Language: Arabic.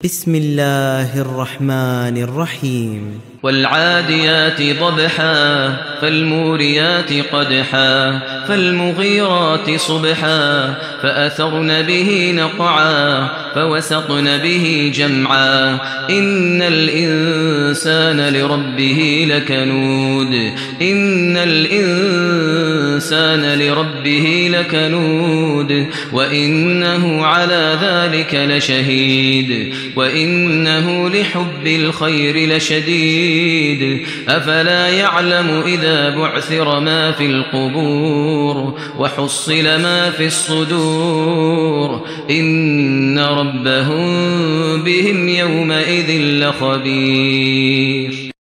بسم الله الرحمن الرحيم والعاديات ضبحا فالموريات قدحا فالمغيرات صبحا فأثرن به نقعا فوسطن به جمعا إن الإنسان لربه لكنود وإنه على ذلك لشهيد وإنه لحب الخير لشديد أفلا يعلم إذا بعثر ما في القبور وحصل ما في الصدور إن ربهم بهم يومئذ لخبير.